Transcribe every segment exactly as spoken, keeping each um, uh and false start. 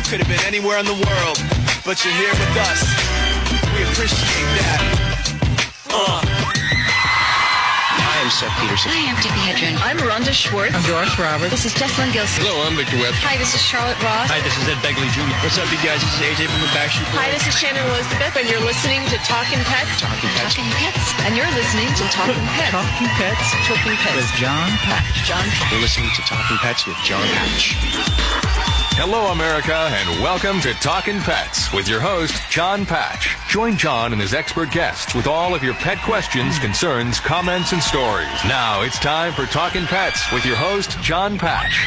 Could have been anywhere in the world, but you're here with us. We appreciate that. Uh. Hi, I'm Seth Peterson. Hi, I'm Tippi Hedren. I'm Rhonda Schwartz. I'm Doris Roberts. This is Jessalyn Gilson. Hello, I'm Victor Webb. Hi, this is Charlotte Ross. Hi, this is Ed Begley Junior What's up, you guys? This is A J from the Backstreet Boys. Hi, this is Shannon Elizabeth, and you're listening to Talkin' Pets. Talkin' Pets. Talking Pets. And you're listening to Talkin' Pets. Talking Pets. Talking Pets. With John Patch. John Patch. You're listening to Talkin' Pets with John Patch. Hello, America, and welcome to Talkin' Pets with your host, John Patch. Join John and his expert guests with all of your pet questions, concerns, comments, and stories. Now it's time for Talkin' Pets with your host, John Patch.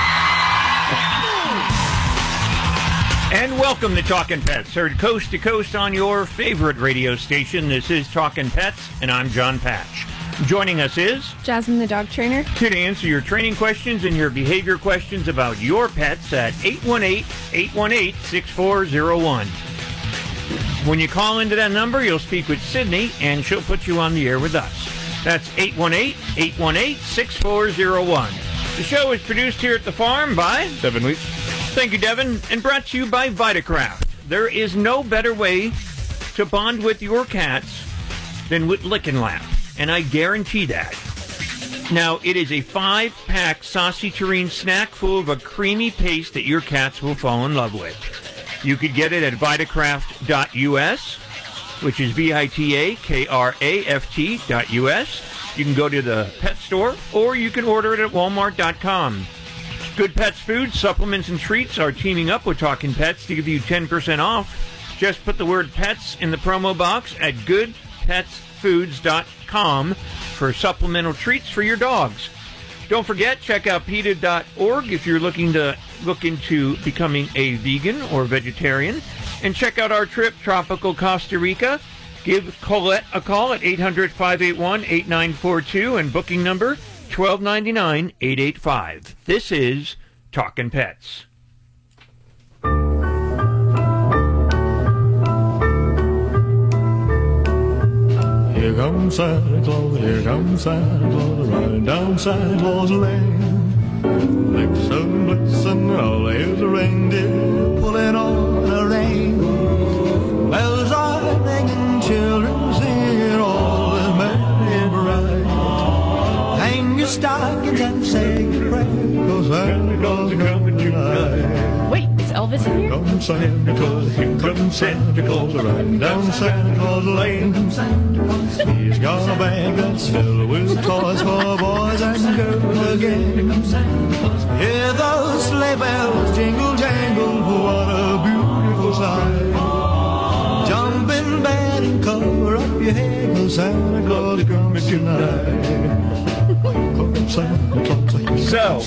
And welcome to Talkin' Pets, heard coast to coast on your favorite radio station. This is Talkin' Pets, and I'm John Patch. Joining us is Jasmine, the dog trainer. Here to answer your training questions and your behavior questions about your pets at eight one eight, eight one eight, six four zero one. When you call into that number, you'll speak with Sydney, and she'll put you on the air with us. That's eight one eight, eight one eight, six four zero one. The show is produced here at the farm by Devin Weeks. Thank you, Devin, and brought to you by Vitacraft. There is no better way to bond with your cats than with Lick and Laugh. And I guarantee that. Now, it is a five-pack Saucy Terrine snack full of a creamy paste that your cats will fall in love with. You could get it at Vitacraft dot U S, which is V I T A K R A F T dot U S. You can go to the pet store, or you can order it at Walmart dot com. Good Pets Food, supplements, and treats are teaming up with Talkin' Pets to give you ten percent off. Just put the word pets in the promo box at good pets foods dot com for supplemental treats for your dogs. Don't forget, check out PETA dot org if you're looking to look into becoming a vegan or vegetarian. And check out our trip, Tropical Costa Rica. Give Colette a call at eight hundred, five eight one, eight nine four two and booking number twelve ninety-nine, eight eight five. This is Talkin' Pets. Here comes Santa Claus, here comes Santa Claus, riding down Santa Claus Lane. Blitzen, blitzen, all here's a reindeer pulling on a rein. Bells are ringing, children singing, all is merry and bright. Hang your stockings and say your prayer, 'cause Santa Claus is coming tonight. Wait, is Elvis in here? Come Santa Claus, here comes Santa Claus, riding down Santa Claus Lane. He's got a bag that's filled with toys for boys and girls again. Hear those sleigh bells jingle jangle, what a beautiful sight. Jump in bed and cover up your head, 'cause Santa Claus is coming tonight. So,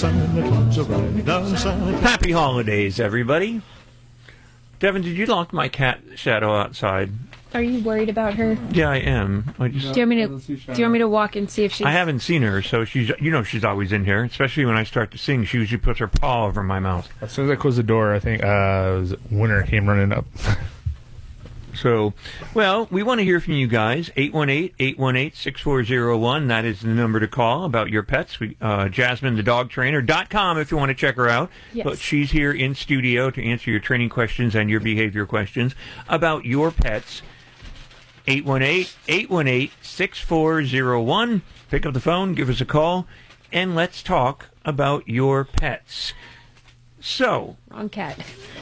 happy holidays, everybody. Devin, did you lock my cat Shadow outside? Are you worried about her? Yeah, I am. I just, Do you want me to? Do you want me to walk and see if she's? I haven't seen her, so she's. You know, she's always in here. Especially when I start to sing, she usually puts her paw over my mouth. As soon as I closed the door, I think uh, was Winter came running up. So, well, we want to hear from you guys. eight one eight, eight one eight, six four zero one. That is the number to call about your pets. We, uh, Jasmine, the dog trainer, dot com if you want to check her out. Yes. But she's here in studio to answer your training questions and your behavior questions about your pets. eight one eight, eight one eight, six four zero one. Pick up the phone, give us a call, and let's talk about your pets. So. Wrong cat.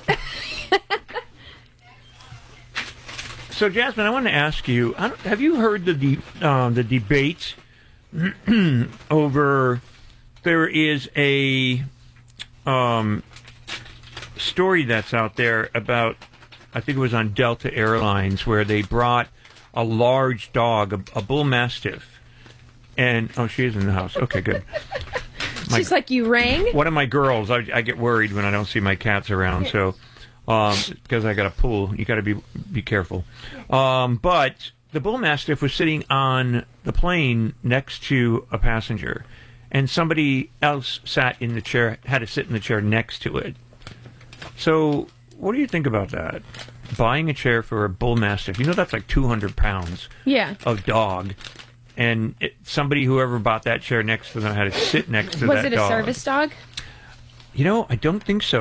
So, Jasmine, I want to ask you, I don't, have you heard the de- uh, the debate over, there is a um, story that's out there about, I think it was on Delta Airlines, where they brought a large dog, a, a bull mastiff, and, oh, she is in the house. Okay, good. My, She's like, you rang? One of my girls, I, I get worried when I don't see my cats around, so... Um, because I got a pool, you got to be be careful. Um, but the bull mastiff was sitting on the plane next to a passenger, and somebody else sat in the chair, had to sit in the chair next to it. So, what do you think about that? Buying a chair for a bull mastiff, you know that's like two hundred pounds Yeah. of dog, and it, somebody whoever bought that chair next to them had to sit next to Was that it a dog. service dog? You know, I don't think so.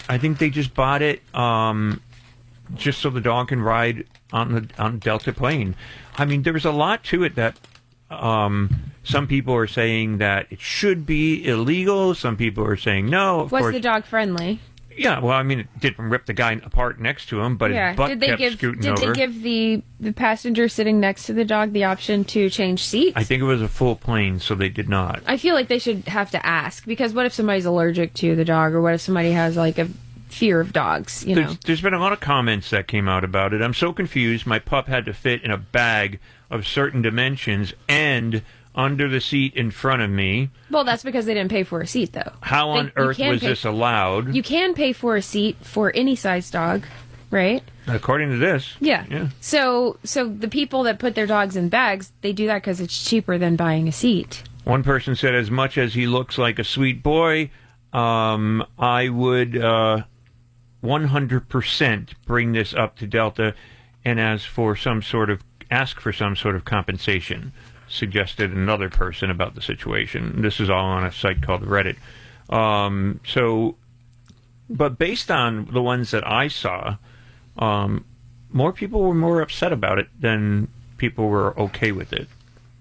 I think they just bought it um, just so the dog can ride on the on Delta plane. I mean, there was a lot to it that um, some people are saying that it should be illegal. Some people are saying no. Of Was course, the dog friendly? yeah. Well, I mean, it didn't rip the guy apart next to him, but Yeah. his butt Did they kept give scooting Did over. they give the the passenger sitting next to the dog the option to change seats? I think it was a full plane, so they did not. I feel like they should have to ask, because what if somebody's allergic to the dog, or what if somebody has like a fear of dogs? You know. There's, there's been a lot of comments that came out about it. I'm so confused. My pup had to fit in a bag of certain dimensions and under the seat in front of me. Well, that's because they didn't pay for a seat, though. How They- on you earth can was pay- this allowed? You can pay for a seat for any size dog, right? According to this. Yeah. Yeah. So, so the people that put their dogs in bags, they do that because it's cheaper than buying a seat. One person said, as much as he looks like a sweet boy, um, I would uh, one hundred percent bring this up to Delta and as for some sort of, ask for some sort of compensation, suggested another person about the situation. This is all on a site called Reddit. Um, so, but based on the ones that I saw, um, more people were more upset about it than people were okay with it.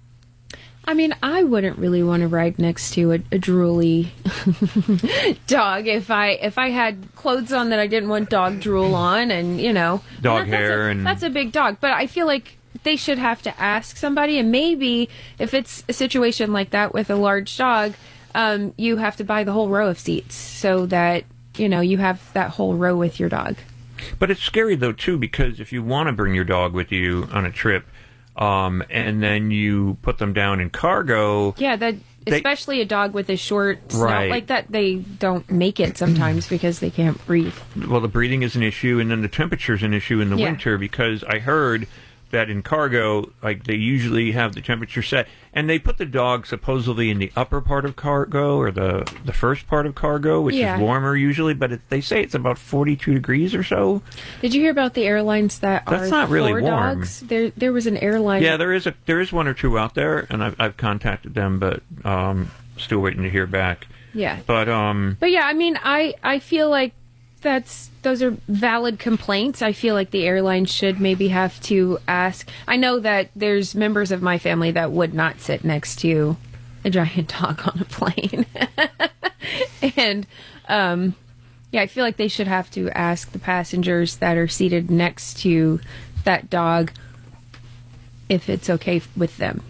I mean, I wouldn't really want to ride next to a, a drooly dog if I if I had clothes on that I didn't want dog drool on, and you know, Dog and that- hair that's a, and- that's a big dog. But I feel like they should have to ask somebody, and maybe if it's a situation like that with a large dog, um, you have to buy the whole row of seats so that you know you have that whole row with your dog. But it's scary, though, too, because if you want to bring your dog with you on a trip, um, and then you put them down in cargo... Yeah, that They- especially a dog with a short snout Right. like that, they don't make it sometimes because they can't breathe. Well, the breathing is an issue, and then the temperature is an issue in the Yeah. winter, because I heard that in cargo, like, they usually have the temperature set, and they put the dog supposedly in the upper part of cargo, or the, the first part of cargo, which Yeah. is warmer usually, but it, they say it's about forty-two degrees or so. Did you hear about the airlines that That's are not really for warm. dogs? There, there was an airline. Yeah, there is a there is one or two out there, and I've, I've contacted them, but um, still waiting to hear back. Yeah. But um, But yeah, I mean, I, I feel like that's those are valid complaints. I feel like the airline should maybe have to ask. I know that there's members of my family that would not sit next to a giant dog on a plane. and um, yeah, I feel like they should have to ask the passengers that are seated next to that dog if it's okay with them.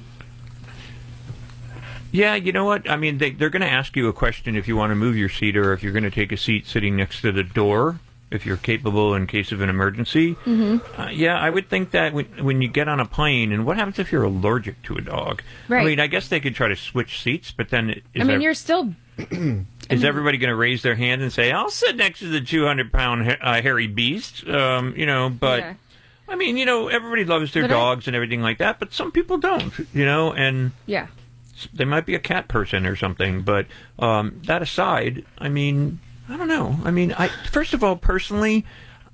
yeah, you know what? I mean, they, they're going to ask you a question if you want to move your seat, or if you're going to take a seat sitting next to the door, if you're capable in case of an emergency. Mm-hmm. Uh, yeah, I would think that when, when you get on a plane, and what happens if you're allergic to a dog? Right. I mean, I guess they could try to switch seats, but then is, I mean, ev- you're still is everybody going to raise their hand and say, I'll sit next to the two hundred pound ha- uh, hairy beast? Um, you know, but... Yeah. I mean, you know, everybody loves their But I- dogs and everything like that, but some people don't, you know, and... yeah. They might be a cat person or something, but um, that aside, I mean, I don't know. I mean, I first of all, personally,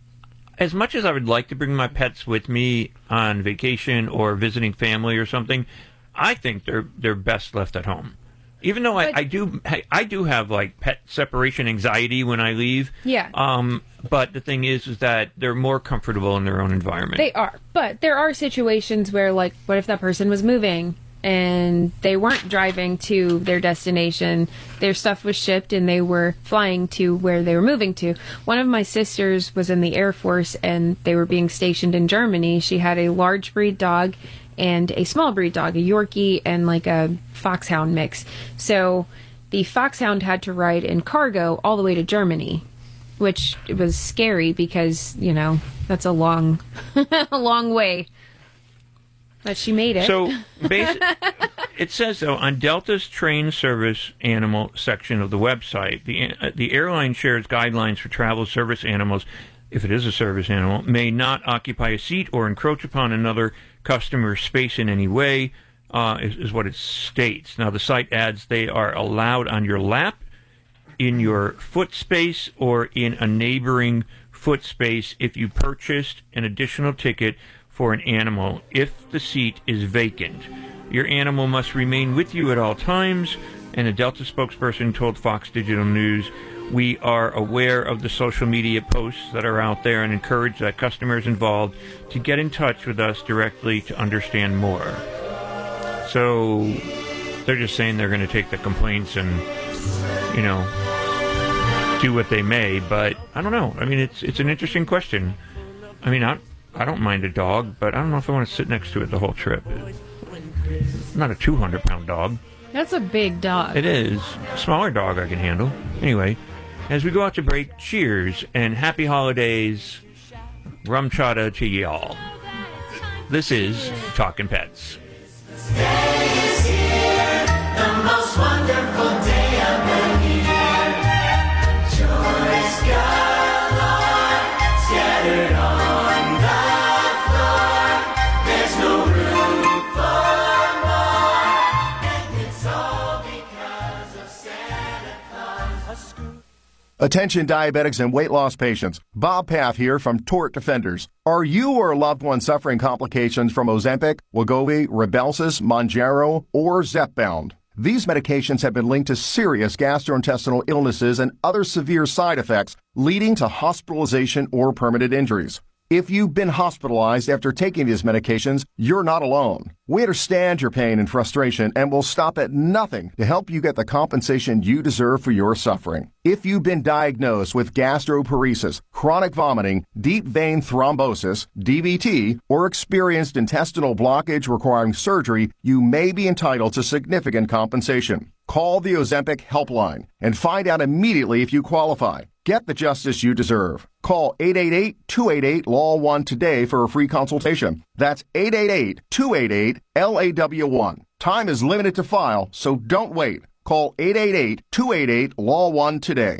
as much as I would like to bring my pets with me on vacation or visiting family or something, I think they're they're best left at home. Even though I, But- I do I, I do have like pet separation anxiety when I leave. Yeah. Um, but the thing is, is that they're more comfortable in their own environment. They are, but there are situations where, like, what if that person was moving and they weren't driving to their destination? Their stuff was shipped and they were flying to where they were moving to. One of my sisters was in the Air Force and they were being stationed in Germany. She had a large breed dog and a small breed dog, a Yorkie and like a foxhound mix. So the foxhound had to ride in cargo all the way to Germany, which was scary because, you know, that's a long, a long way. But she made it. So, basi- it says, though, on Delta's train service animal section of the website, the uh, the airline shares guidelines for travel service animals, if it is a service animal, may not occupy a seat or encroach upon another customer's space in any way, uh, is, is what it states. Now, the site adds they are allowed on your lap, in your foot space, or in a neighboring foot space if you purchased an additional ticket for an animal if the seat is vacant. Your animal must remain with you at all times, and a Delta spokesperson told Fox Digital News, We are aware of the social media posts that are out there and encourage that customers involved to get in touch with us directly to understand more. So they're just saying they're going to take the complaints and, you know, do what they may. But I don't know. I mean, it's it's an interesting question. I mean, I, I don't mind a dog, but I don't know if I want to sit next to it the whole trip. It's not a two hundred pound dog. That's a big dog. It is. A smaller dog I can handle. Anyway, as we go out to break, cheers and happy holidays. Rum chata to y'all. This is Talkin' Pets. Is here, the most wonderful day of the year. Joys galore, scattered on the floor. There's no room for more, and it's all because of Santa Claus. Attention diabetics and weight loss patients. Bob Paff here from Tort Defenders. Are you or a loved one suffering complications from Ozempic, Wegovy, Rybelsus, Mounjaro, or Zepbound? These medications have been linked to serious gastrointestinal illnesses and other severe side effects, leading to hospitalization or permanent injuries. If you've been hospitalized after taking these medications, you're not alone. We understand your pain and frustration and will stop at nothing to help you get the compensation you deserve for your suffering. If you've been diagnosed with gastroparesis, chronic vomiting, deep vein thrombosis, D V T, or experienced intestinal blockage requiring surgery, you may be entitled to significant compensation. Call the Ozempic helpline and find out immediately if you qualify. Get the justice you deserve. Call eight eight eight, two eight eight, L A W one today for a free consultation. That's eight eight eight, two eight eight, L A W one. Time is limited to file, so don't wait. Call eight eight eight, two eight eight, L A W one today.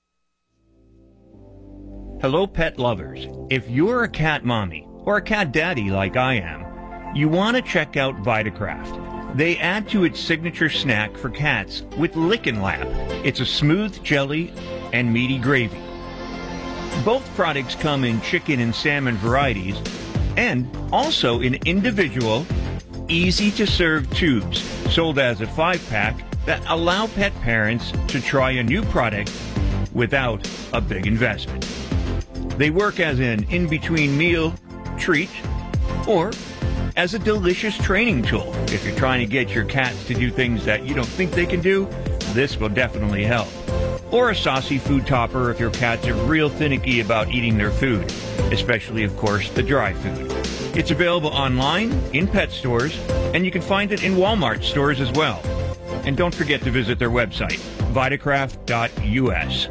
Hello, pet lovers. If you're a cat mommy or a cat daddy like I am, you want to check out Vitacraft. They add to its signature snack for cats with Lickin' Lap. It's a smooth jelly and meaty gravy. Both products come in chicken and salmon varieties and also in individual, easy-to-serve tubes sold as a five-pack that allow pet parents to try a new product without a big investment. They work as an in-between meal treat or as a delicious training tool. If you're trying to get your cats to do things that you don't think they can do, this will definitely help. Or a saucy food topper if your cats are real finicky about eating their food, especially, of course, the dry food. It's available online, in pet stores, and you can find it in Walmart stores as well. And don't forget to visit their website, vitacraft dot U S.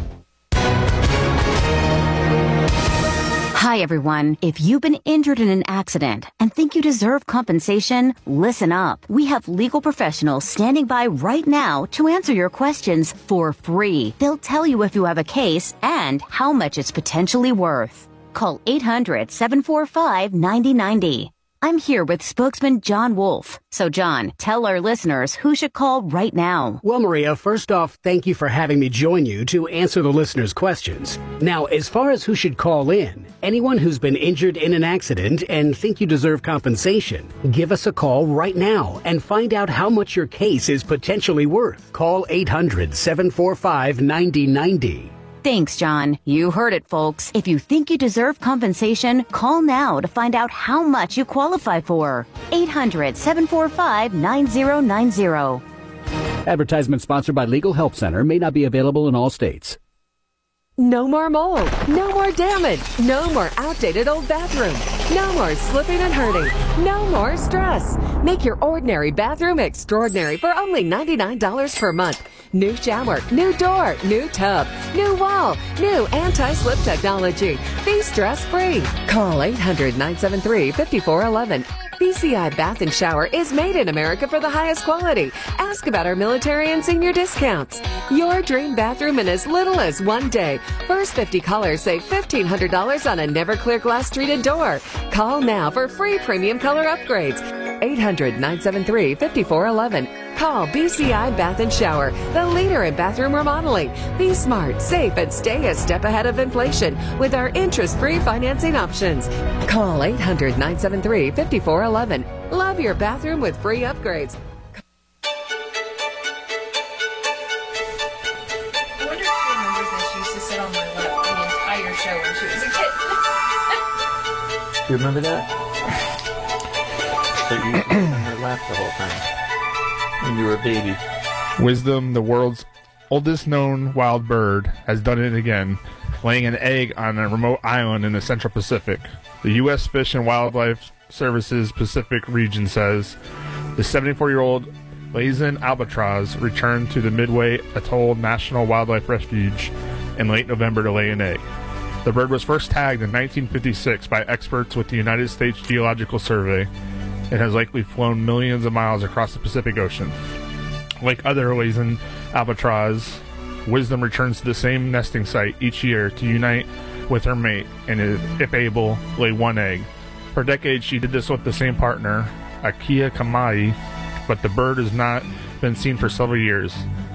Hi, everyone. If you've been injured in an accident and think you deserve compensation, listen up. We have legal professionals standing by right now to answer your questions for free. They'll tell you if you have a case and how much it's potentially worth. Call eight hundred, seven four five, nine zero nine zero. I'm here with spokesman John Wolf. So, John, tell our listeners who should call right now. Well, Maria, first off, thank you for having me join you to answer the listeners' questions. Now, as far as who should call in, anyone who's been injured in an accident and think you deserve compensation, give us a call right now and find out how much your case is potentially worth. Call eight hundred, seven four five, nine zero nine zero. Thanks, John. You heard it, folks. If you think you deserve compensation, call now to find out how much you qualify for. eight hundred, seven four five, nine zero nine zero. Advertisement sponsored by Legal Help Center. May not be available in all states. No more mold. No more damage. No more outdated old bathroom. No more slipping and hurting. No more stress. Make your ordinary bathroom extraordinary for only ninety-nine dollars per month. New shower, new door, new tub, new wall, new anti-slip technology. Be stress-free. Call eight hundred, nine seven three, five four one one. B C I Bath and Shower is made in America for the highest quality. Ask about our military and senior discounts. Your dream bathroom in as little as one day. First fifty callers save fifteen hundred dollars on a Never-Clear glass treated door. Call now for free premium color upgrades. eight hundred, nine seven three, five four one one. Call B C I Bath and Shower, the leader in bathroom remodeling. Be smart, safe, and stay a step ahead of inflation with our interest-free financing options. Call eight hundred, nine seven three, five four one one. Love your bathroom with free upgrades. show when she was a kid. You remember that? So you used to sit on her lap the whole time when you were a baby. Wisdom, the world's oldest known wild bird, has done it again, laying an egg on a remote island in the Central Pacific. The U S Fish and Wildlife Services Pacific region says the seventy-four-year-old Laysan albatross returned to the Midway Atoll National Wildlife Refuge in late November to lay an egg. The bird was first tagged in nineteen fifty-six by experts with the United States Geological Survey and has likely flown millions of miles across the Pacific Ocean. Like other Laysan albatross, Wisdom returns to the same nesting site each year to unite with her mate and, if able, lay one egg. For decades, she did this with the same partner, Akia Kamai, but the bird has not been seen for several years.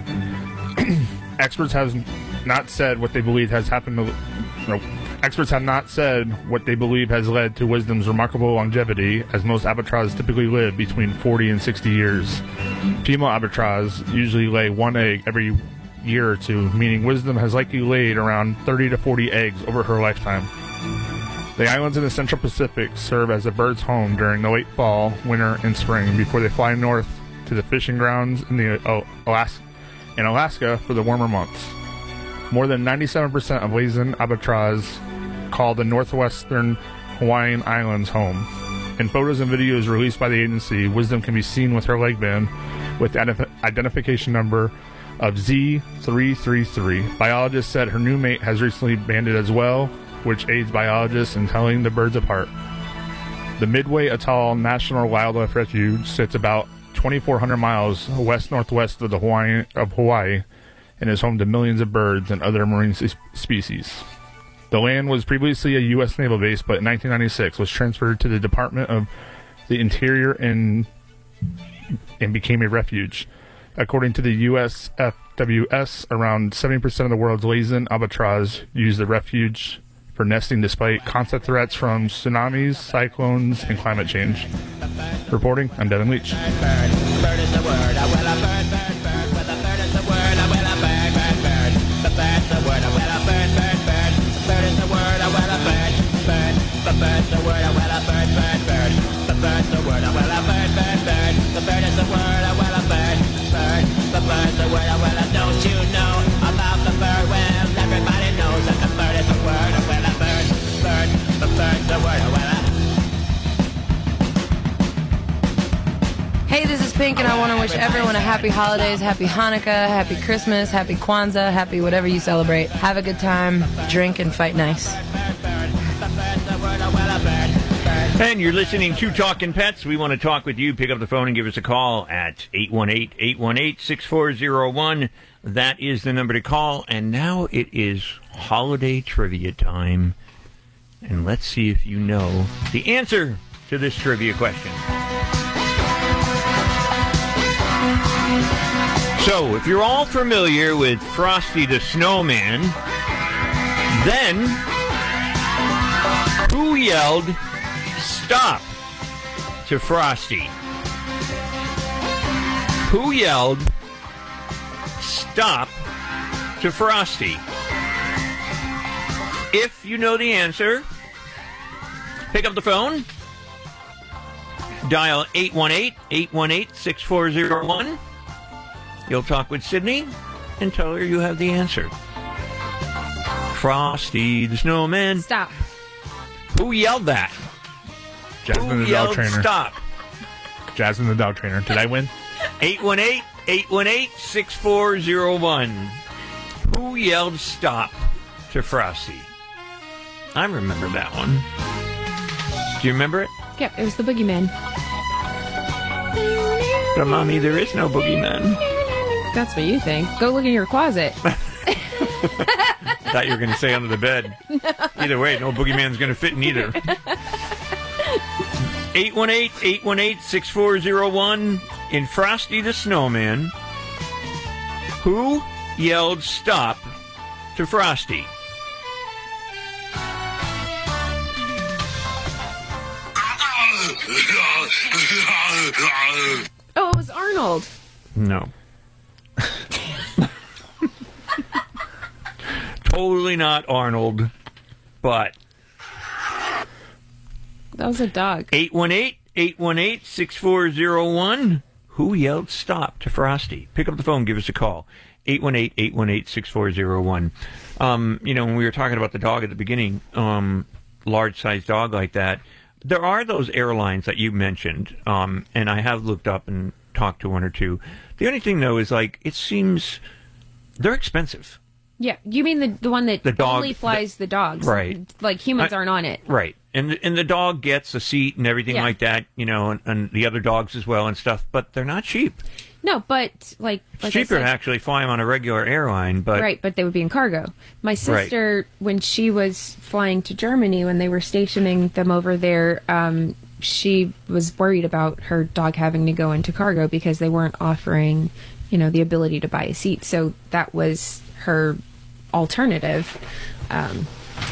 Experts have not said what they believe has happened to... No, experts have not said what they believe has led to Wisdom's remarkable longevity, as most albatross typically live between forty and sixty years. Female albatross usually lay one egg every year or two, meaning Wisdom has likely laid around thirty to forty eggs over her lifetime. The islands in the Central Pacific serve as the bird's home during the late fall, winter, and spring before they fly north to the fishing grounds in the uh, Alaska, in Alaska for the warmer months. More than ninety-seven percent of Laysan albatross call the northwestern Hawaiian Islands home. In photos and videos released by the agency, Wisdom can be seen with her leg band with the identif- identification number of Z three three three. Biologists said her new mate has recently banded as well, which aids biologists in telling the birds apart. The Midway Atoll National Wildlife Refuge sits about twenty-four hundred miles west-northwest of the Hawaii, of Hawaii and is home to millions of birds and other marine s- species. The land was previously a U S naval base, but in nineteen ninety-six was transferred to the Department of the Interior and, and became a refuge. According to the U S F W S, around seventy percent of the world's Laysan albatross use the refuge for nesting despite constant threats from tsunamis, cyclones, and climate change. Reporting, I'm Devin Leach. Don't you know about the bird? Well, everybody knows that the bird is a word. Well, a bird, bird, the bird's a word. Well, Hey, this is Pink, and I want to wish everyone a happy holidays, happy Hanukkah, happy Christmas, happy Kwanzaa, happy whatever you celebrate. Have a good time, drink, and fight nice. And you're listening to Talkin' Pets. We want to talk with you. Pick up the phone and give us a call at eight one eight, eight one eight, six four zero one. That is the number to call. And now it is holiday trivia time. And let's see if you know the answer to this trivia question. So, if you're all familiar with Frosty the Snowman, then who yelled "Stop" to Frosty? Who yelled "Stop" to Frosty? If you know the answer, pick up the phone, dial eight one eight, eight one eight, six four zero one. You'll talk with Sydney and tell her you have the answer. Frosty the Snowman. Stop. Who yelled that? Jasmine Who the yelled dog trainer. Stop? Jasmine the dog trainer. Did I win? eight one eight, eight one eight, six four zero one. Who yelled stop to Frosty? I remember that one. Do you remember it? Yep, it was the boogeyman. But, Mommy, there is no boogeyman. That's what you think. Go look in your closet. Thought you were going to say under the bed. No. Either way, no boogeyman's going to fit in either. eight one eight, eight one eight, six four zero one. In Frosty the Snowman, who yelled stop to Frosty? Oh, it was Arnold. No. Totally not Arnold. but That was a dog. eight one eight, eight one eight, six four zero one. Who yelled stop to Frosty? Pick up the phone, give us a call. eight one eight, eight one eight, six four zero one. Um, you know, when we were talking about the dog at the beginning, um, large-sized dog like that, there are those airlines that you mentioned, um, and I have looked up and talked to one or two. The only thing, though, is, like, it seems they're expensive. Yeah, you mean the the one that The dog- only flies the, dogs, Right. Like humans I- aren't on it. Right. And the, and the dog gets a seat and everything Yeah. like that, you know, and, and the other dogs as well and stuff, but they're not cheap. No, but like, It's like I cheaper said, to actually fly them on a regular airline, but right, but they would be in cargo. My sister, when she was flying to Germany, when they were stationing them over there, um, she was worried about her dog having to go into cargo because they weren't offering, you know, the ability to buy a seat. So that was her alternative um,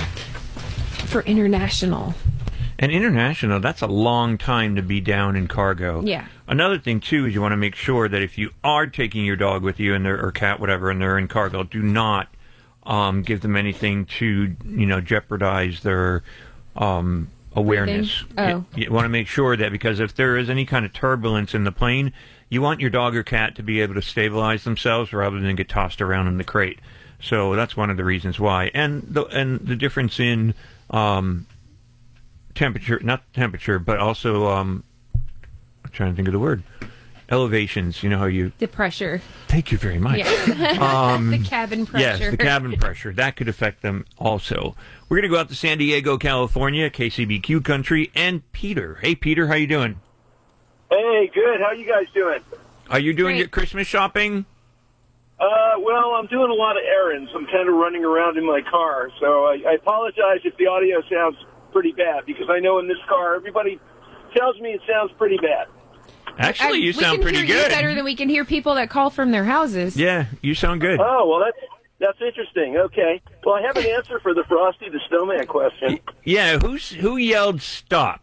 for international. And international, that's a long time to be down in cargo. Yeah. Another thing, too, is you want to make sure that if you are taking your dog with you and they're, or cat, whatever, and they're in cargo, do not um, give them anything to, you know, jeopardize their um, awareness. Oh. You, you want to make sure that because if there is any kind of turbulence in the plane, you want your dog or cat to be able to stabilize themselves rather than get tossed around in the crate. So that's one of the reasons why. And the, and the difference in... Um, temperature, not temperature, but also, um, I'm trying to think of the word, elevations, you know how you... The pressure. Thank you very much. Yeah. Um, the cabin pressure. Yes, the cabin pressure. That could affect them also. We're going to go out to San Diego, California, K C B Q country, and Peter. Hey, Peter, how you doing? Hey, good. How you guys doing? Are you doing Great. your Christmas shopping? Uh, well, I'm doing a lot of errands. I'm kind of running around in my car, so I, I apologize if the audio sounds pretty bad, because I know in this car, everybody tells me it sounds pretty bad. Actually, I- you we sound can pretty hear you good. better than we can hear people that call from their houses. Yeah, you sound good. Oh, well, that's that's interesting. Okay. Well, I have an answer for the Frosty the Snowman question. Yeah, who's who yelled stop?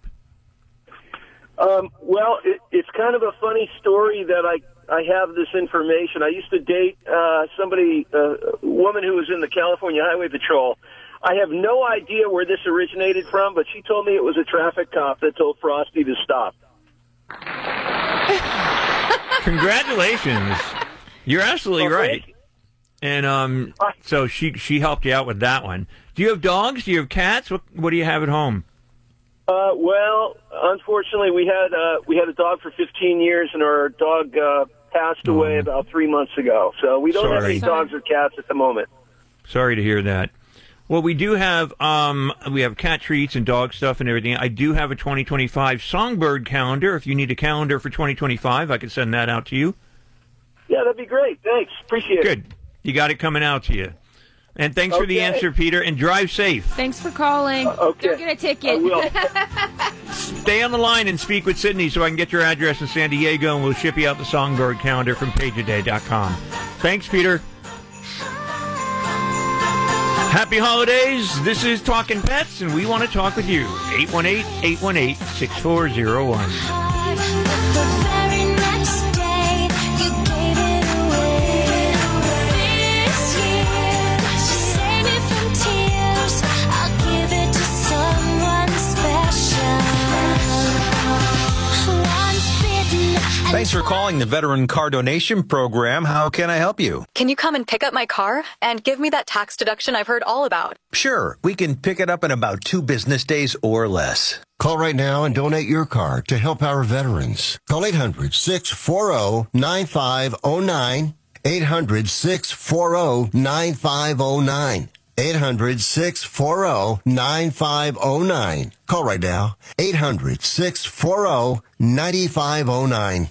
Um, well, it, it's kind of a funny story that I, I have this information. I used to date uh, somebody, uh, a woman who was in the California Highway Patrol. I have no idea where this originated from, but she told me it was a traffic cop that told Frosty to stop. Congratulations. You're absolutely Well, right. thank you. And um, so she she helped you out with that one. Do you have dogs? Do you have cats? What what do you have at home? Uh, well, unfortunately, we had uh, we had a dog for fifteen years, and our dog uh, passed away about three months ago. So we don't have Sorry. any dogs or cats at the moment. Sorry to hear that. Well, we do have um we have cat treats and dog stuff and everything. I do have a twenty twenty-five Songbird calendar. If you need a calendar for twenty twenty-five, I can send that out to you. Yeah, that'd be great. Thanks. Appreciate it. Good. You got it coming out to you. And thanks for the Okay. answer, Peter, and drive safe. Thanks for calling. okay. Don't get a ticket. Stay on the line and speak with Sydney so I can get your address in San Diego, and we'll ship you out the Songbird calendar from page a day dot com. Thanks, Peter. Happy holidays. This is Talking Pets, and we want to talk with you. eight one eight, eight one eight, six four zero one. Thanks for calling the Veteran Car Donation Program. How can I help you? Can you come and pick up my car and give me that tax deduction I've heard all about? Sure, we can pick it up in about two business days or less. Call right now and donate your car to help our veterans. Call eight hundred, six four zero, nine five zero nine. eight hundred, six four zero, nine five zero nine. eight hundred, six four zero, nine five zero nine. Call right now. eight hundred, six four zero, nine five zero nine.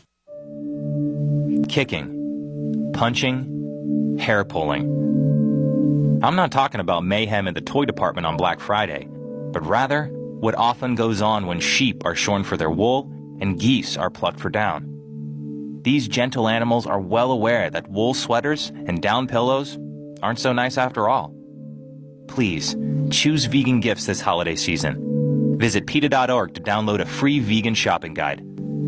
Kicking, punching, hair pulling. I'm not talking about mayhem in the toy department on Black Friday, but rather what often goes on when sheep are shorn for their wool and geese are plucked for down. These gentle animals are well aware that wool sweaters and down pillows aren't so nice after all. Please, choose vegan gifts this holiday season. Visit PETA dot org to download a free vegan shopping guide.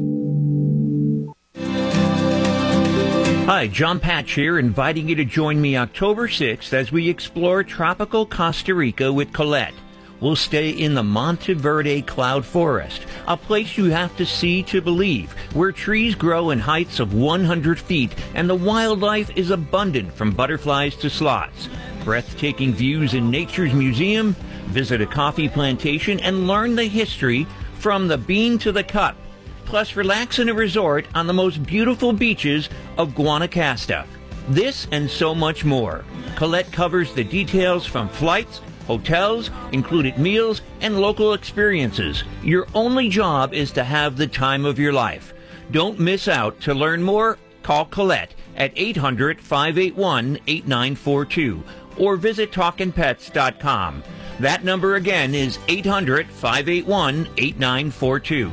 Hi, John Patch here, inviting you to join me October sixth as we explore tropical Costa Rica with Colette. will stay in the Monteverde Cloud Forest, a place you have to see to believe, where trees grow in heights of one hundred feet and the wildlife is abundant from butterflies to sloths. Breathtaking views in Nature's Museum, visit a coffee plantation and learn the history from the bean to the cup. Plus, relax in a resort on the most beautiful beaches of Guanacaste. This and so much more. Colette covers the details from flights, hotels, included meals, and local experiences. Your only job is to have the time of your life. Don't miss out. To learn more, call Colette at eight hundred, five eight one, eight nine four two or visit talkin pets dot com. That number again is eight hundred, five eight one, eight nine four two.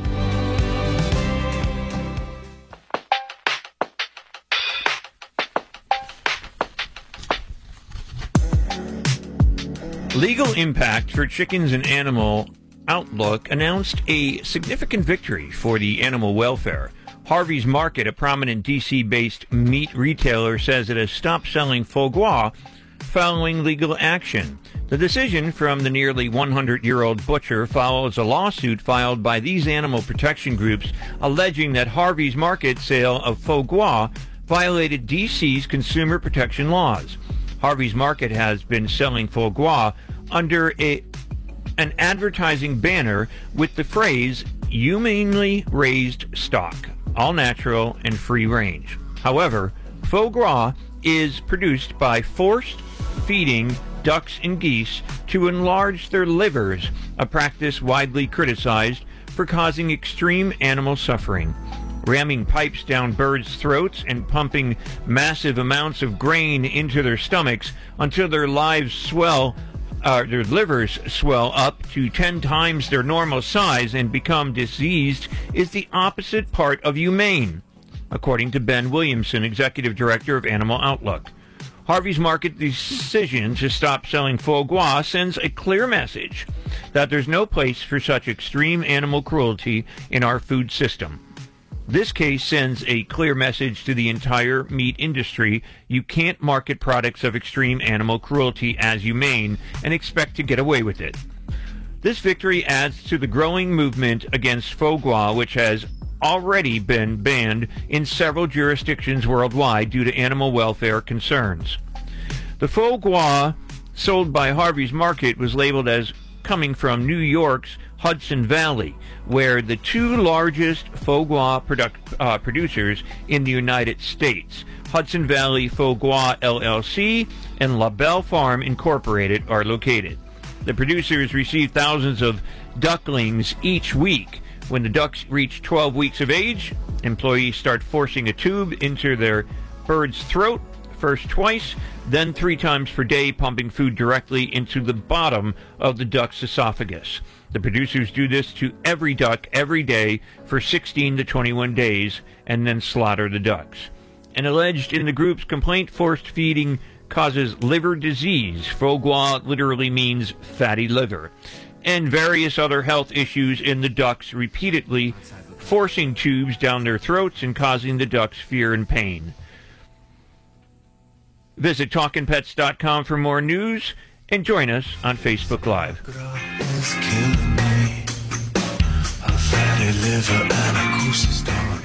Legal Impact for Chickens and Animal Outlook announced a significant victory for the animal welfare. Harvey's Market, a prominent D C-based meat retailer, says it has stopped selling foie gras following legal action. The decision from the nearly one hundred-year-old butcher follows a lawsuit filed by these animal protection groups alleging that Harvey's Market sale of foie gras violated D C's consumer protection laws. Harvey's Market has been selling foie gras under a, an advertising banner with the phrase, humanely raised stock, all natural and free range. However, foie gras is produced by forced feeding ducks and geese to enlarge their livers, a practice widely criticized for causing extreme animal suffering. Ramming pipes down birds' throats and pumping massive amounts of grain into their stomachs until their lives swell, uh, their livers swell up to ten times their normal size and become diseased is the opposite part of humane, according to Ben Williamson, Executive Director of Animal Outlook. Harvey's Market decision to stop selling foie gras sends a clear message that there's no place for such extreme animal cruelty in our food system. This case sends a clear message to the entire meat industry. You can't market products of extreme animal cruelty as humane and expect to get away with it. This victory adds to the growing movement against foie gras, which has already been banned in several jurisdictions worldwide due to animal welfare concerns. The foie gras sold by Harvey's Market was labeled as coming from New York's Hudson Valley, where the two largest foie gras product, uh, producers in the United States, Hudson Valley Foie Gras L L C and La Belle Farm Incorporated, are located. The producers receive thousands of ducklings each week. When the ducks reach twelve weeks of age, employees start forcing a tube into their bird's throat, first twice, then three times per day, pumping food directly into the bottom of the duck's esophagus. The producers do this to every duck every day for sixteen to twenty-one days and then slaughter the ducks. And alleged in the group's complaint, forced feeding causes liver disease. Foie gras literally means fatty liver. And various other health issues in the ducks, repeatedly forcing tubes down their throats and causing the ducks fear and pain. Visit talkin pets dot com for more news and join us on Facebook Live. Is killing me. A fatty liver and a goosey stomach.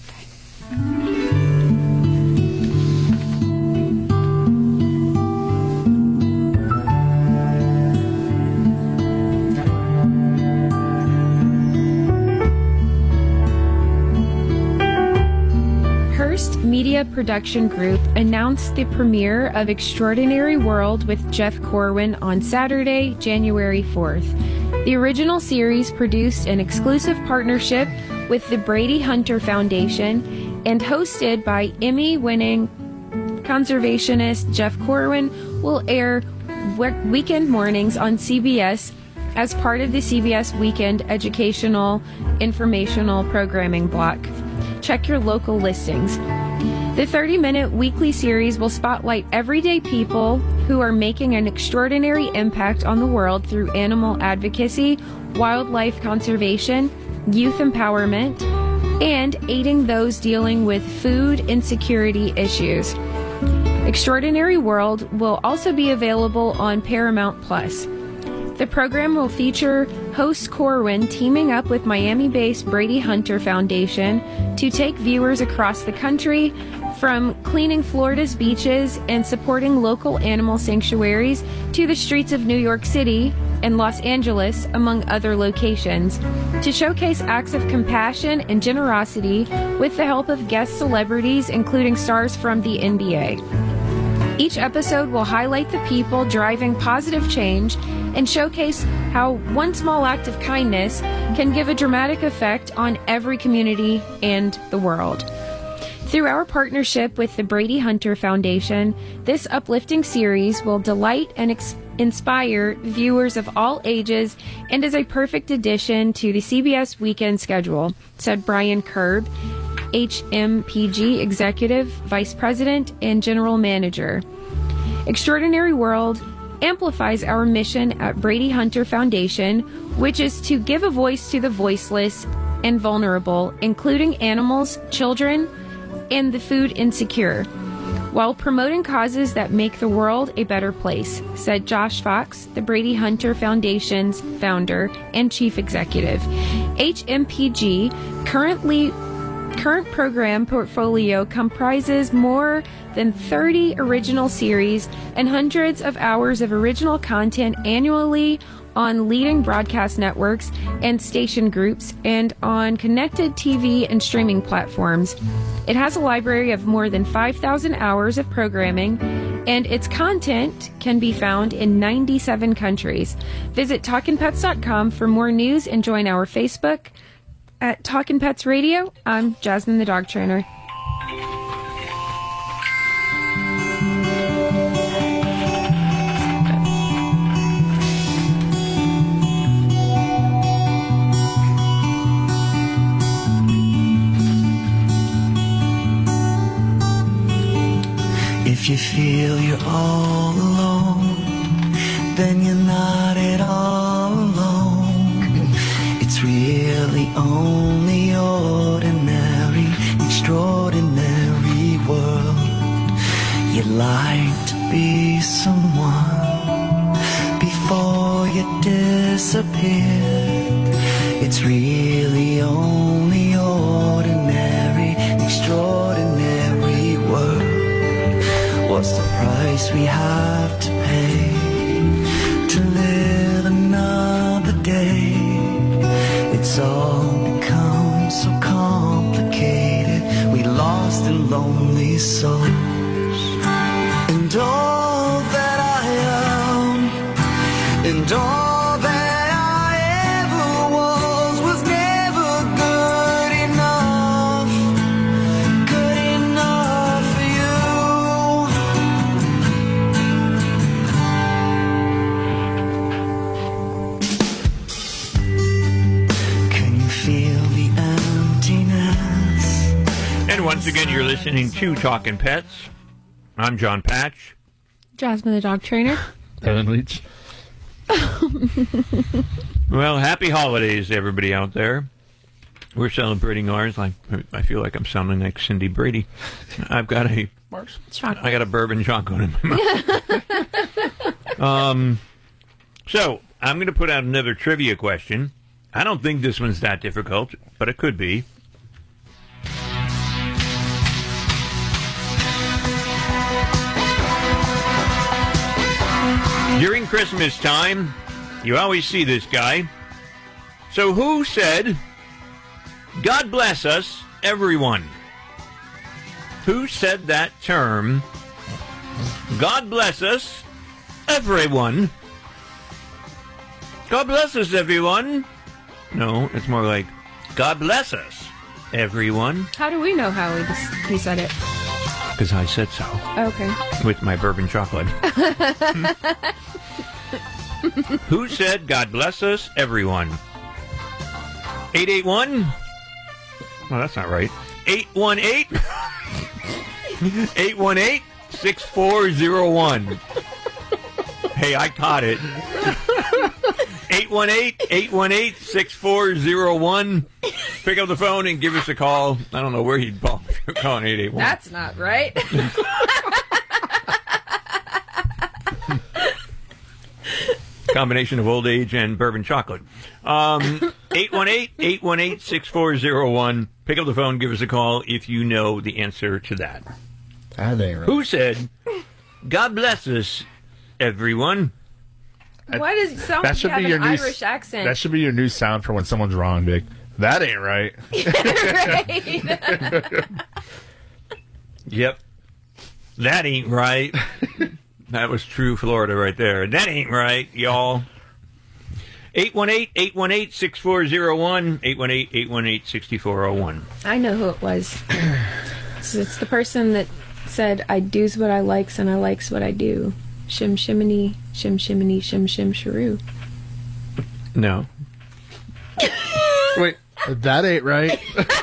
Hearst Media Production Group announced the premiere of Extraordinary World with Jeff Corwin on Saturday, January fourth. The original series, produced in exclusive partnership with the Brady Hunter Foundation and hosted by Emmy-winning conservationist Jeff Corwin, will air we- weekend mornings on C B S as part of the C B S Weekend Educational Informational Programming block. Check your local listings. The thirty-minute weekly series will spotlight everyday people who are making an extraordinary impact on the world through animal advocacy, wildlife conservation, youth empowerment, and aiding those dealing with food insecurity issues. Extraordinary World will also be available on Paramount Plus. The program will feature host Corwin teaming up with Miami-based Brady Hunter Foundation to take viewers across the country, from cleaning Florida's beaches and supporting local animal sanctuaries to the streets of New York City and Los Angeles, among other locations, to showcase acts of compassion and generosity with the help of guest celebrities, including stars from the N B A. Each episode will highlight the people driving positive change and showcase how one small act of kindness can give a dramatic effect on every community and the world. Through our partnership with the Brady Hunter Foundation, this uplifting series will delight and ex- inspire viewers of all ages and is a perfect addition to the C B S weekend schedule, said Brian Kerb, H M P G Executive Vice President and General Manager. Extraordinary World amplifies our mission at Brady Hunter Foundation, which is to give a voice to the voiceless and vulnerable, including animals, children, and the food insecure, while promoting causes that make the world a better place, said Josh Fox, the Brady Hunter Foundation's founder and chief executive. H M P G currently current program portfolio comprises more than thirty original series and hundreds of hours of original content annually on leading broadcast networks and station groups and on connected T V and streaming platforms. It has a library of more than five thousand hours of programming, and its content can be found in ninety-seven countries. Visit talkin pets dot com for more news and join our Facebook at Talkin' Pets Radio. I'm Jasmine the dog trainer. If you feel you're all alone, then you're not at all alone. It's really only ordinary, extraordinary world. You'd like to be someone before you disappear. It's really only ordinary, extraordinary world. What's the price we have to pay to live another day? It's all become so complicated. We lost and lonely souls. And all that I am, and all that I ever was, was never good enough, good enough for you. Can you feel the emptiness? And once again, you're listening to Talkin' Pets. I'm John Patch. Jasmine the dog trainer. Evan Leach. Well, happy holidays, everybody out there. We're celebrating ours. Like I feel like I'm sounding like Cindy Brady. I've got a Mars. I got a bourbon chocolate in my mouth. um, so I'm going to put out another trivia question. I don't think this one's that difficult, but it could be. During Christmas time, you always see this guy. So who said, God bless us, everyone? Who said that term, God bless us, everyone? God bless us, everyone. No, it's more like, God bless us, everyone. How do we know how he, he said it? Because I said so. Okay. With my bourbon chocolate. Who said, God bless us, everyone? eight eight one? Oh, that's not right. eight one eight? eight one eight, six four zero one. Hey, I caught it. eight one eight, eight one eight, six four zero one. Pick up the phone and give us a call. I don't know where you'd call if you're calling eight eight one. That's not right. Combination of old age and bourbon chocolate. Um, eight one eight, eight one eight, six four zero one. Pick up the phone, give us a call if you know the answer to that. That ain't right. Who said, God bless us, everyone? Why does it sound That like should you have be your an new Irish accent? That should be your new sound for when someone's wrong, Dick. That ain't right. Yep. That ain't right. That was true Florida right there. That ain't right, y'all. eight one eight, eight one eight, six four zero one, eight one eight, eight one eight, six four zero one. I know who it was. So it's the person that said, I do's what I likes and I likes what I do. Shim shiminy, shim shiminy, shim shim sharoo. No. Wait, that ain't right.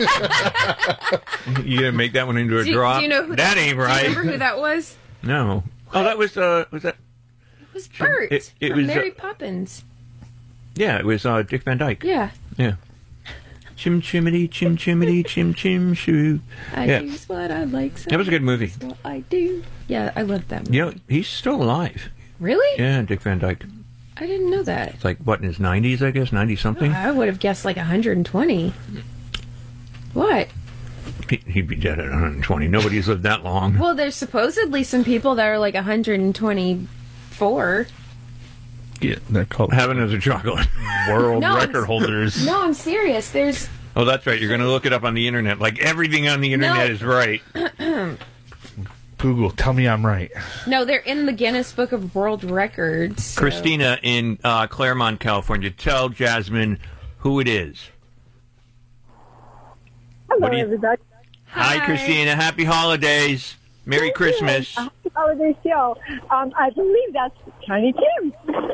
You gonna make that one into a Do, drop? do you know who that ain't right. Do you remember who that was? No. Oh, that was, uh, was that? It was Bert It, it from was, Mary uh, Poppins. yeah, it was uh, Dick Van Dyke. Yeah. Yeah. Chim chimity, chim chimity, chim chim shoo. I Yeah. do's what I likes. That was a good movie. That's what I do. Yeah, I loved that movie. You know, he's still alive. Really? Yeah, Dick Van Dyke. I didn't know that. It's like, what, in his nineties, I guess? ninety-something? I would have guessed like one hundred twenty. What? He, he'd be dead at one hundred twenty. Nobody's lived that long. Well, there's supposedly some people that are like one hundred twenty-four. Yeah, they're called Heaven is a chocolate. World No, record I'm- holders. No, I'm serious. There's Oh, that's right. You're going to look it up on the internet. Like, everything on the internet No. is right. Google, tell me I'm right. no, they're in the Guinness Book of World Records. so- Christina in uh, Claremont, California. Tell Jasmine who it is. Hello, What do you- everybody. Hi, Christina. Happy holidays. Merry Christmas. Happy holiday show. Um, I believe that's Tiny Tim.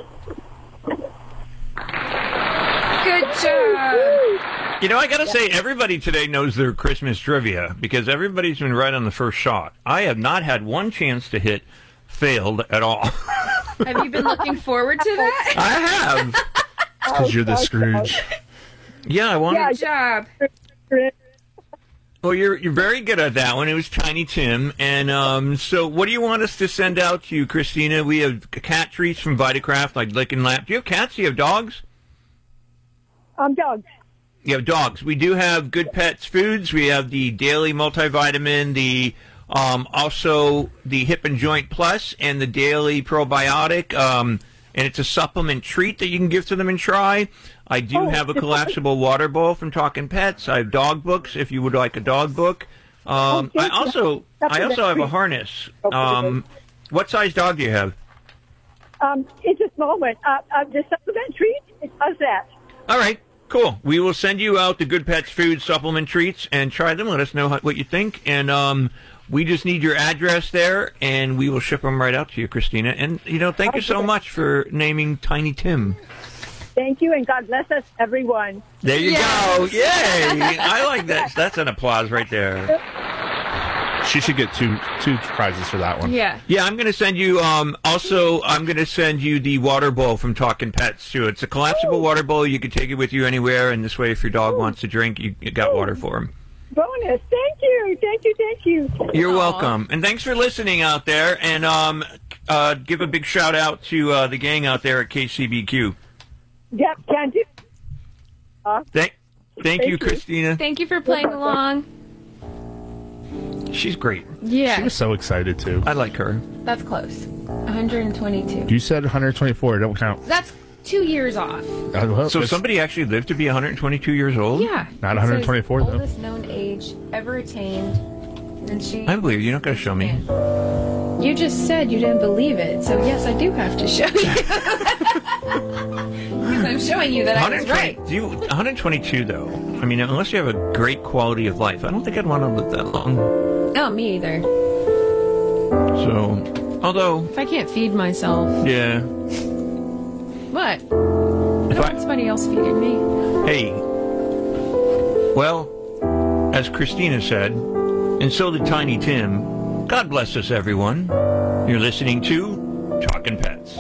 Good job. You know, I got to say, everybody today knows their Christmas trivia because everybody's been right on the first shot. I have not had one chance to hit failed at all. Have you been looking forward to that? I have. Because you're the Scrooge. Yeah, I wanted. Good job. Well, you're you're very good at that one. It was Tiny Tim, and um, so what do you want us to send out to you, Christina? We have cat treats from Vitacraft, like Lick and Lap. Do you have cats? Do you have dogs? Um, dogs. You have dogs. We do have Good Pets Foods. We have the Daily Multivitamin, the um, also the Hip and Joint Plus, and the Daily Probiotic. Um, and it's a supplement treat that you can give to them and try. I do Oh, have a it's collapsible water bowl from Talking Pets. I have dog books if you would like a dog book. Um, Oh, I thank you. also That's I a also have a treat. harness. Okay. Um, what size dog do you have? Um, it's a small one. Uh, uh, the supplement treat, it does that. All right, cool. We will send you out the Good Pets Food supplement treats and try them. Let us know how, what you think. And um, we just need your address there, and we will ship them right out to you, Christina. And, you know, thank you so much for naming Tiny Tim. Thank you, and God bless us, everyone. There you Yes. go. Yay. I like that. That's an applause right there. She should get two two prizes for that one. Yeah. Yeah, I'm going to send you, um, also, I'm going to send you the water bowl from Talking Pets, too. It's a collapsible water bowl. You can take it with you anywhere, and this way, if your dog wants to drink, you, you got water for him. Bonus. Thank you. Thank you. Thank you. You're welcome. And thanks for listening out there. And um, uh, give a big shout out to uh, the gang out there at K C B Q. Yep, can do. Uh, Thank, thank, you, Christina. Thank you for playing along. She's great. Yeah. She was so excited, too. I like her. That's close. one hundred twenty-two. You said one hundred twenty-four. Don't count. That's two years off. I hope So it's somebody actually lived to be one hundred twenty-two years old? Yeah. Not It one hundred twenty-four, says though. Oldest known age ever attained. And she. I believe you. You're not going to show me. You just said you didn't believe it, so yes, I do have to show you. Because I'm showing you that I was right. Do you, one hundred twenty-two, though. I mean, unless you have a great quality of life, I don't think I'd want to live that long. Oh, me either. So, although, If I can't feed myself, yeah. what? I don't want somebody else feeding me. Hey, well, as Christina said, and so did Tiny Tim, God bless us, everyone. You're listening to Talkin' Pets.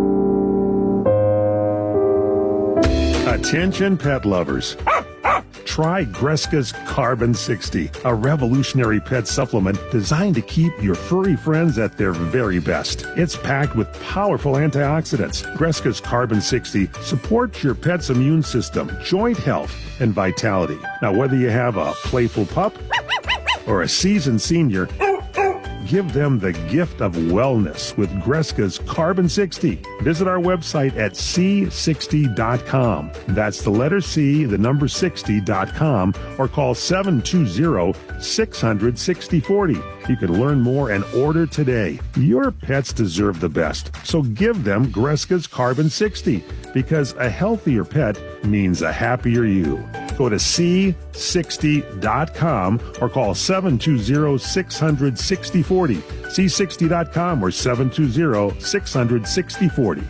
Attention pet lovers. try Greska's Carbon sixty, a revolutionary pet supplement designed to keep your furry friends at their very best. It's packed with powerful antioxidants. Greska's Carbon sixty supports your pet's immune system, joint health, and vitality. Now, whether you have a playful pup or a seasoned senior, give them the gift of wellness with Greska's Carbon sixty. Visit our website at c sixty dot com. That's the letter C, the number sixty dot com, or call seven two zero, six hundred, sixty forty. You can learn more and order today. Your pets deserve the best, so give them Greska's Carbon sixty, because a healthier pet means a happier you. Go to c sixty dot com or call seven two zero, six hundred, sixty forty. c sixty dot com or seven two zero, six hundred, sixty forty.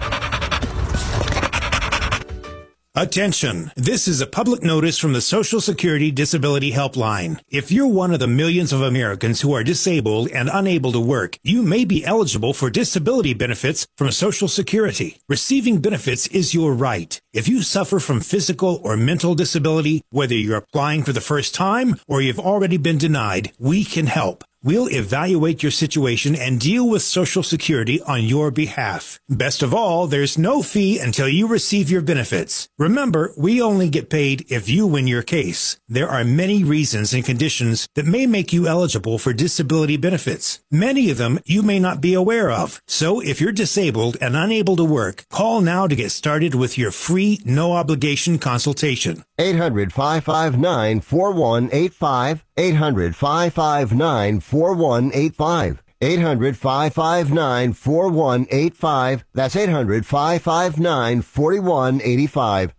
Attention! This is a public notice from the Social Security Disability Helpline. If you're one of the millions of Americans who are disabled and unable to work, you may be eligible for disability benefits from Social Security. Receiving benefits is your right. If you suffer from physical or mental disability, whether you're applying for the first time or you've already been denied, we can help. We'll evaluate your situation and deal with Social Security on your behalf. Best of all, there's no fee until you receive your benefits. Remember, we only get paid if you win your case. There are many reasons and conditions that may make you eligible for disability benefits. Many of them you may not be aware of. So if you're disabled and unable to work, call now to get started with your free, no-obligation consultation. eight hundred, five five nine, four one eight five. eight hundred, five five nine, four one eight five. eight hundred, five five nine, four one eight five. That's eight hundred, five five nine, four one eight five.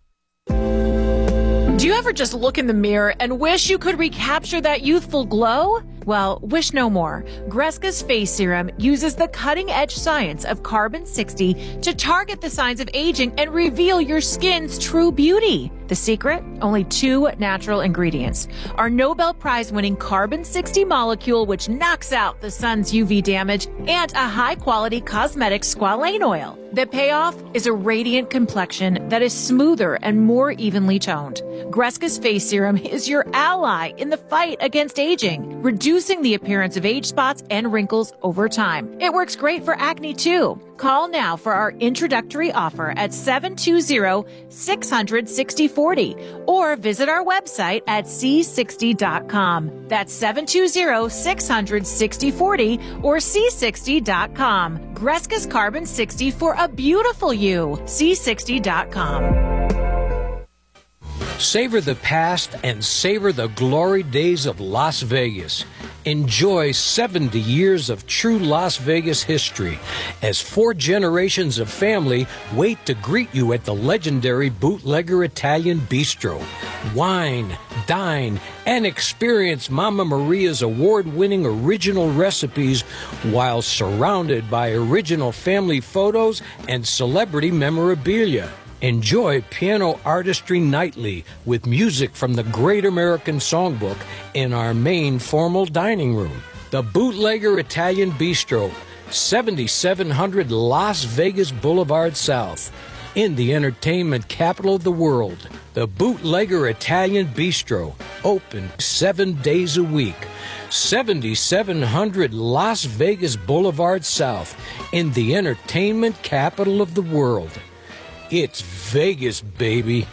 Do you ever just look in the mirror and wish you could recapture that youthful glow? Well, wish no more. Greska's Face Serum uses the cutting-edge science of Carbon sixty to target the signs of aging and reveal your skin's true beauty. The secret? Only two natural ingredients. Our Nobel Prize-winning Carbon sixty molecule, which knocks out the sun's U V damage, and a high-quality cosmetic squalane oil. The payoff is a radiant complexion that is smoother and more evenly toned. Greska's Face Serum is your ally in the fight against aging, reducing the appearance of age spots and wrinkles over time. It works great for acne too. Call now for our introductory offer at seven two zero, six hundred, sixty forty or visit our website at c sixty dot com. That's seven two zero, six hundred, sixty forty or c sixty dot com. Greska's Carbon sixty for a beautiful you. c sixty dot com. Savor the past and savor the glory days of Las Vegas. Enjoy seventy years of true Las Vegas history as four generations of family wait to greet you at the legendary Bootlegger Italian Bistro. Wine, dine, and experience Mama Maria's award-winning original recipes while surrounded by original family photos and celebrity memorabilia. Enjoy piano artistry nightly with music from the Great American Songbook in our main formal dining room. The Bootlegger Italian Bistro, seventy-seven hundred Las Vegas Boulevard South, in the entertainment capital of the world. The Bootlegger Italian Bistro, open seven days a week. seventy-seven hundred Las Vegas Boulevard South, in the entertainment capital of the world. It's Vegas, baby.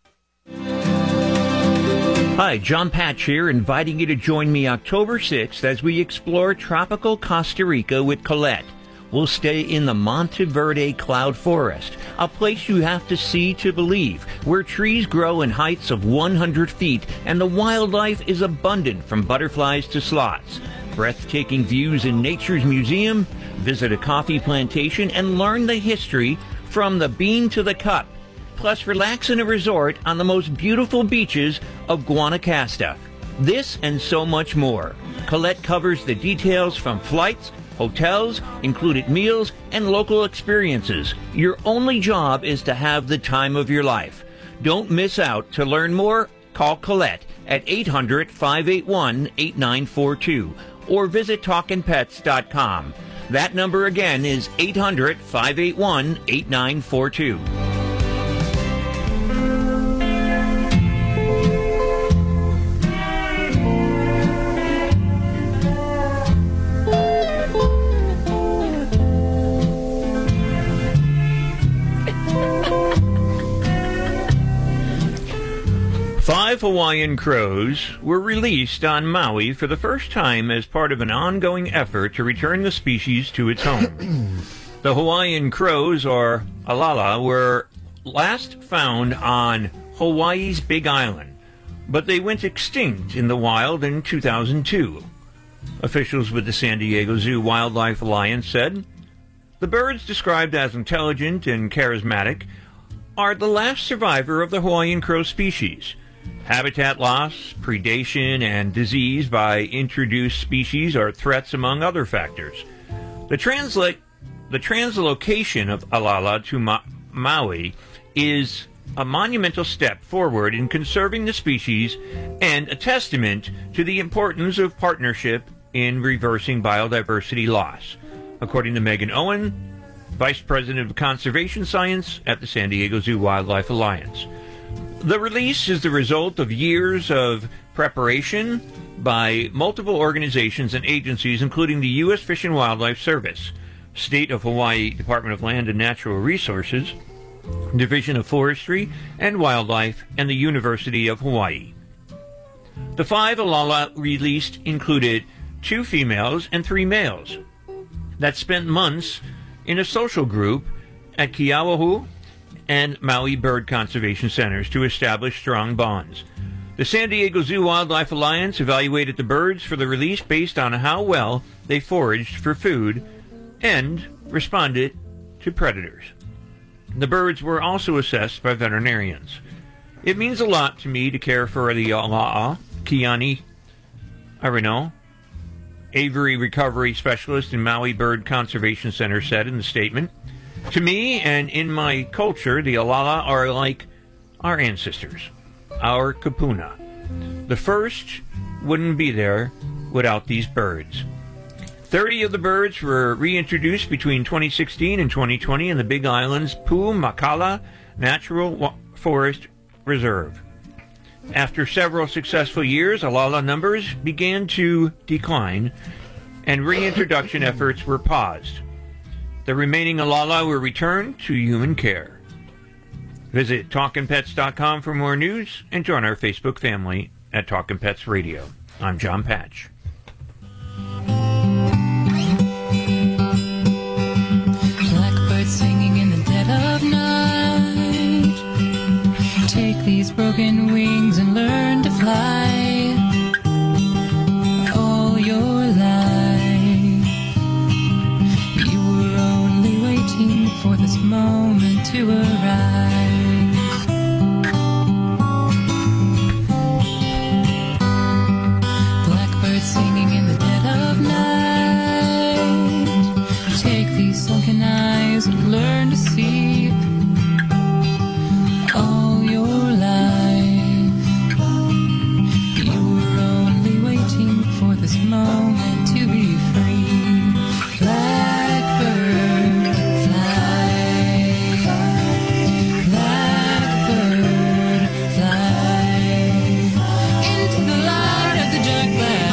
Hi, John Patch here, inviting you to join me October sixth as we explore tropical Costa Rica with Colette. We'll stay in the Monteverde Cloud Forest, a place you have to see to believe, where trees grow in heights of one hundred feet and the wildlife is abundant from butterflies to sloths. Breathtaking views in Nature's Museum, visit a coffee plantation, and learn the history from the bean to the cup. Plus, relax in a resort on the most beautiful beaches of Guanacaste. This and so much more. Colette covers the details from flights, hotels, included meals, and local experiences. Your only job is to have the time of your life. Don't miss out. To learn more, call Colette at eight hundred, five eight one, eight nine four two or visit talkin pets dot com. That number again is eight hundred, five eight one, eight nine four two. Five Hawaiian crows were released on Maui for the first time as part of an ongoing effort to return the species to its home. The Hawaiian crows, or alala, were last found on Hawaii's Big Island, but they went extinct in the wild in two thousand two. Officials with the San Diego Zoo Wildlife Alliance said the birds, described as intelligent and charismatic, are the last survivor of the Hawaiian crow species. Habitat loss, predation, and disease by introduced species are threats among other factors. The, transla- the translocation of alala to Ma- Maui is a monumental step forward in conserving the species and a testament to the importance of partnership in reversing biodiversity loss, according to Megan Owen, Vice President of Conservation Science at the San Diego Zoo Wildlife Alliance. The release is the result of years of preparation by multiple organizations and agencies, including the U S Fish and Wildlife Service, State of Hawaii Department of Land and Natural Resources, Division of Forestry and Wildlife, and the University of Hawaii. The five alala released included two females and three males that spent months in a social group at Keauahu and Maui Bird Conservation Centers to establish strong bonds. The San Diego Zoo Wildlife Alliance evaluated the birds for the release based on how well they foraged for food and responded to predators. The birds were also assessed by veterinarians. It means a lot to me to care for the ala'a, Kiani Arino, Aviary Recovery Specialist in Maui Bird Conservation Center, said in the statement. To me and in my culture, the alala are like our ancestors, our kapuna. The first wouldn't be there without these birds. Thirty of the birds were reintroduced between twenty sixteen and twenty twenty in the Big Island's Pu'umakala Natural Forest Reserve. After several successful years, alala numbers began to decline, and reintroduction efforts were paused. The remaining alala were returned to human care. Visit talkin pets dot com for more news and join our Facebook family at Talkin' Pets Radio. I'm John Patch. Blackbird singing in the dead of night. Take these broken wings and learn to fly. All your life, you were only waiting for this moment to arise. Blackbird singing in the dead of night. Take these sunken eyes and learn to see. All your life, you were only waiting for this moment to be free. Blackbird, fly. Blackbird, fly. Into the light of the dark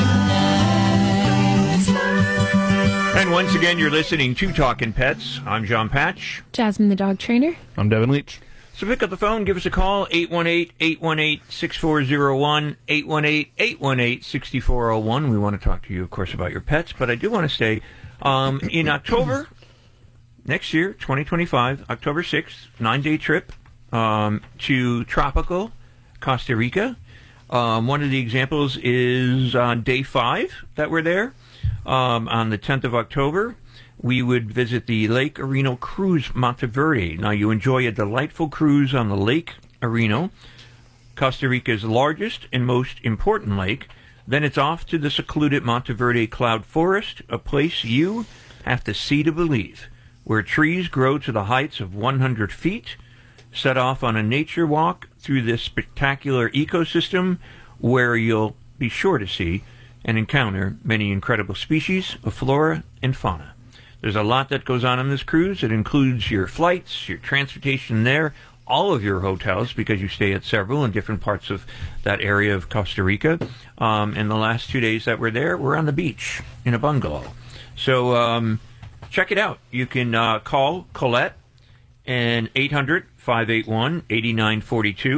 black night. And once again, you're listening to Talkin' Pets. I'm John Patch. Jasmine the dog trainer. I'm Devin Leach. So pick up the phone, give us a call, eight one eight, eight one eight, six four zero one, eight one eight, eight one eight, six four zero one. We want to talk to you, of course, about your pets, but I do want to say, um, in October, next year, twenty twenty-five, October sixth, nine-day trip um, to tropical Costa Rica. Um, one of the examples is on day five that we're there. Um, on the tenth of October, we would visit the Lake Areno Cruise Monteverde. Now, you enjoy a delightful cruise on the Lake Areno, Costa Rica's largest and most important lake. Then it's off to the secluded Monteverde Cloud Forest, a place you have to see to believe, where trees grow to the heights of one hundred feet. Set off on a nature walk through this spectacular ecosystem where you'll be sure to see and encounter many incredible species of flora and fauna. There's a lot that goes on in this cruise. It includes your flights, your transportation there, all of your hotels, because you stay at several in different parts of that area of Costa Rica. Um, and the last two days that we're there, we're on the beach in a bungalow. So um, check it out. You can uh, call Colette and eight hundred, five eight one, eight nine four two.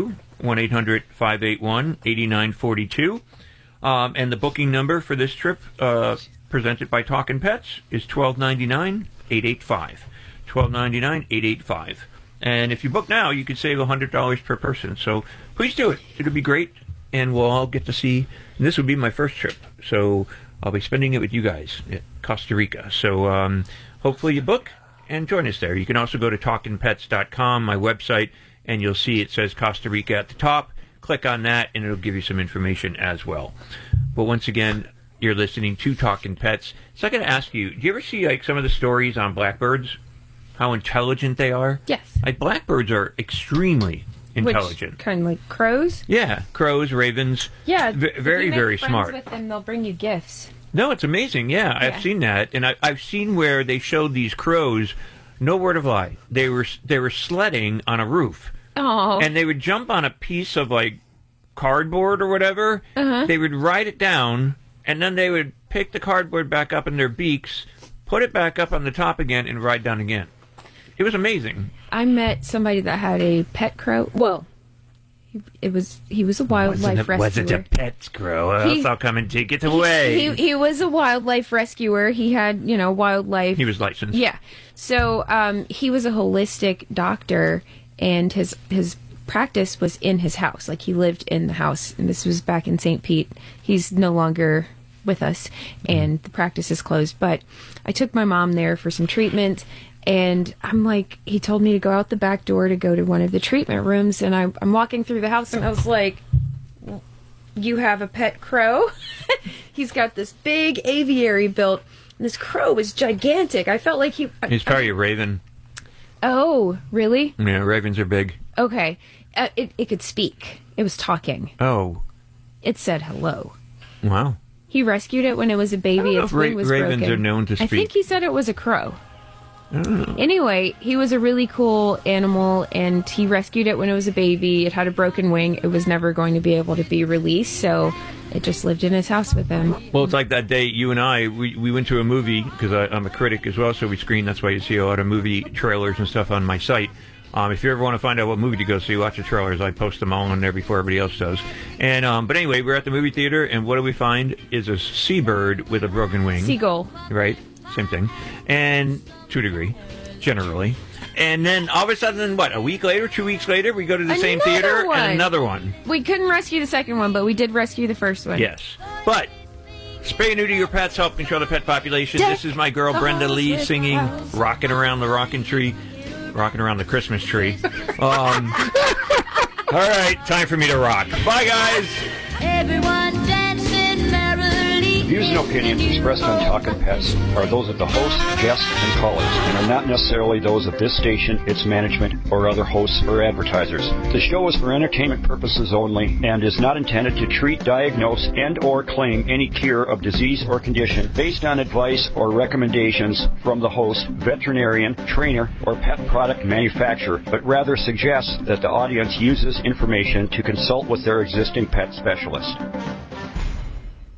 one eight hundred five eight one eight nine four two. Um, and the booking number for this trip, uh, presented by Talkin' Pets, is twelve ninety-nine eight eight five. twelve ninety-nine eight eight five. And if you book now, you could save one hundred dollars per person. So please do it. It'll be great. And we'll all get to see. And this will be my first trip. So I'll be spending it with you guys at Costa Rica. So um, hopefully you book and join us there. You can also go to talkin pets dot com, my website, and you'll see it says Costa Rica at the top. Click on that, and it'll give you some information as well. But once again, you're listening to Talkin' Pets. So I got to ask you, do you ever see like some of the stories on blackbirds? How intelligent they are? Yes. Like blackbirds are extremely intelligent. Which, kind of like crows? Yeah, crows, ravens. Yeah. V- very, if you make very friends smart. with them, they'll bring you gifts. No, it's amazing. Yeah, Yeah. I've seen that, and I, I've seen where they showed these crows. No word of lie. They were they were sledding on a roof, Oh. and they would jump on a piece of like cardboard or whatever. Uh-huh. They would ride it down, and then they would pick the cardboard back up in their beaks, put it back up on the top again, and ride down again. It was amazing. I met somebody that had a pet crow. Well, he, it was he was a wildlife Wasn't a, rescuer. was it a pet crow? Or He- else I'll come and take it away. He he was a wildlife rescuer. He had, you know, wildlife. He was licensed. Yeah. So um, he was a holistic doctor, and his his practice was in his house. Like, he lived in the house, and this was back in Saint Pete. He's no longer with us, and the practice is closed. But I took my mom there for some treatment, and I'm like, he told me to go out the back door to go to one of the treatment rooms, and I, I'm walking through the house, and I was like, you have a pet crow? He's got this big aviary built, and this crow was gigantic. I felt like he... He's probably a raven. Oh, really? Yeah, ravens are big. Okay. Uh, it, it could speak. It was talking. Oh, It said hello. wow. He rescued it when it was a baby. I don't know Its if ra- wing was ravens broken. are known to I speak. think he said it was a crow. I don't know. Anyway, he was a really cool animal, and he rescued it when it was a baby. It had a broken wing. It was never going to be able to be released, so it just lived in his house with him. Well, it's like that day you and I, we, we went to a movie, because I'm a critic as well, so we screen. That's why you see a lot of movie trailers and stuff on my site. Um, if you ever want to find out what movie to go see, watch the trailers. I post them all on there before everybody else does. And um, But anyway, we're at the movie theater, and what do we find is a seabird with a broken wing. Seagull. Right? Same thing. And to a degree, generally. And then all of a sudden, what, a week later, two weeks later, we go to the same Another theater one. and another one. We couldn't rescue the second one, but we did rescue the first one. Yes. But spay and neuter your pets, help control the pet population. Deck This is my girl the Brenda halls Lee with singing flowers. Rockin' Around the Rockin' Tree. Rocking around the Christmas tree. Um, all right, time for me to rock. Bye, guys. Everyone dancing merrily. Views and opinions expressed on Talkin' Pets are those of the host, guests, and callers, and are not necessarily those of this station, its management, or other hosts or advertisers. The show is for entertainment purposes only and is not intended to treat, diagnose, and or claim any cure of disease or condition based on advice or recommendations from the host, veterinarian, trainer, or pet product manufacturer, but rather suggests that the audience uses information to consult with their existing pet specialist.